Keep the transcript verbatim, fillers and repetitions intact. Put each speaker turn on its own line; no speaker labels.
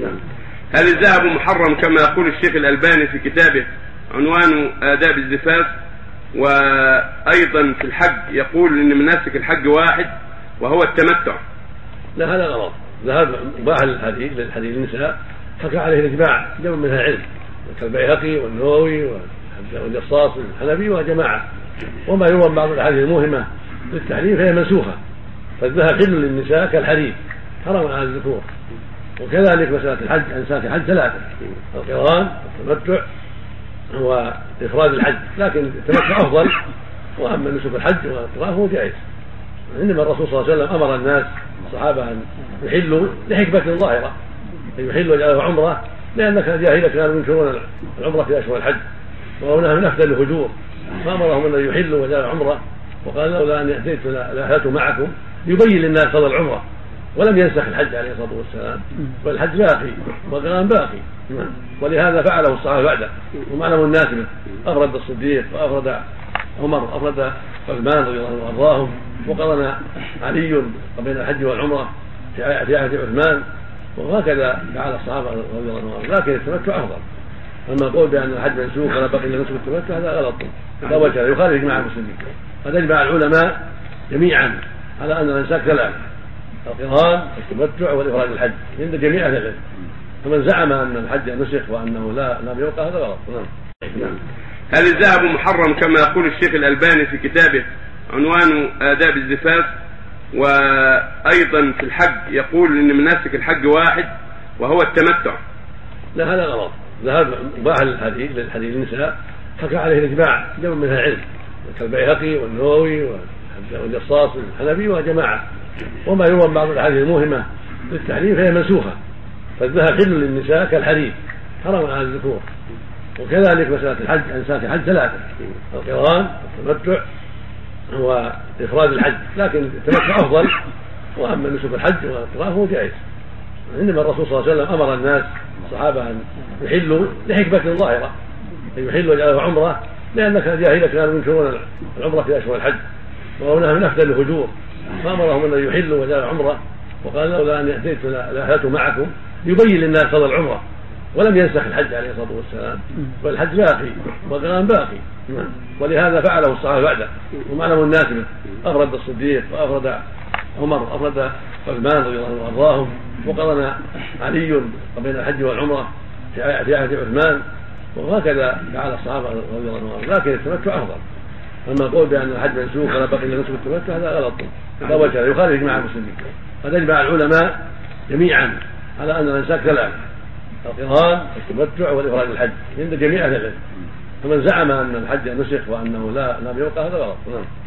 هل الذهب محرم كما يقول الشيخ الألباني في كتابه عنوان آداب الزفاف؟ وأيضا في الحج يقول إن مناسك الحج واحد وهو التمتع.
لا، هذا غلط. الذهب مباح للحديث للنساء، حكى عليه الإجماع جمع من العلم كالبيهقي والنووي والجصاص والحنفي وجماعة. وما يروى بعض الأحاديث الموهمة للتحريم فهي منسوخة. فالذهب حل للنساء كالحرير، حرام على الذكور. وكذلك مسألة الحج، أنساك الحج ثلاثة: القران والتمتع وإفراد الحج، لكن التمتع أفضل. وأما نسك الحج والقران هو جائز. إنما الرسول صلى الله عليه وسلم أمر الناس الصحابة أن يحلوا لحكمة ظاهرة، أن يحلوا وجعلوا عمرة، لأن الجاهلية كانوا ينكرون العمرة في أشهر الحج وأنها من أفضل الهجور، فأمرهم أن يحلوا وجعلوا عمرة، وقال لولا أن أتيت لأتيت معكم يبين للناس فضل العمرة. ولم ينسخ الحج عليه الصلاة والسلام، والحج باقي والقران باقي، ولهذا فعله الصحابة بعده ومعلم الناس به. أفرد الصديق وأفرد عمر وأفرد عثمان رضي الله عنه وأرضاهم، وقرن علي بين الحج والعمرة في عهد عثمان، وهكذا فعل الصحابة رضي الله عنهم. لكن التمتع أفضل. أما القول بأن الحج منسوخ ولا بقي إلا نسك التمتع هذا غلط، لا وجه له، يخالف إجماع المسلمين. قد أجمع العلماء جميعا على أن الإنساك ثلاث: القران والتمتع والإفراد الحج عند جميع أهل العلم. فمن زعم أن الحج نسخ وأنه لا لم يبقى هذا غلط. نعم.
هل الذهب محرم كما يقول الشيخ الألباني في كتابه عنوان آداب الزفاف؟ وأيضا في الحج يقول إن مناسك الحج واحد وهو التمتع.
لا، هذا غلط. الذهب مباح للحديث للنساء، حكى عليه الإجماع جمع من العلم كالبيهقي والنووي والجصاص والحنفي وجماعة. وما يروى بعض الأحاديث الموهمة للتحريم فهي منسوخة. فالذهب حل للنساء كالحرير، حرام على الذكور. وكذلك مسألة الحج، أنساك الحج ثلاثة: القران والتمتع وإفراد الحج، لكن التمتع أفضل. وأما نسك الحج والقران هو جائز. إنما الرسول صلى الله عليه وسلم أمر الناس الصحابة أن يحلوا لحكمة ظاهرة، أن يحلوا وجعلوا عمرة، لأن الجاهلية كانوا ينكرون العمرة في أشهر الحج وأنها من أفضل الهجور، فأمرهم أن يحلوا وجعلوا عمرة، وقال لولا أن أتيت لأتيت معكم يبين للناس فضل العمرة. ولم ينسخ الحج عليه الصلاة والسلام، والحج باقي والقران باقي، ولهذا فعله الصحابة بعده ومعلم الناس به. أفرد الصديق وأفرد عمر وأفرد عثمان رضي الله عنه وأرضاهم، وقرن علي بين الحج والعمرة في عهد عثمان، وهكذا فعل الصحابة رضي الله عنهم. لكن التمتع أفضل. أما القول بأن الحج منسوخ ولا بقي إلا نسك التمتع هذا غلط، لا وجه له، يخالف إجماع المسلمين. قد أجمع العلماء جميعا على أن الإنساك ثلاث: القران والتمتع والإفراد الحج عند جميع أهل العلم. فمن زعم أن الحج نسخ وأنه لا لم يبقى هذا غلط.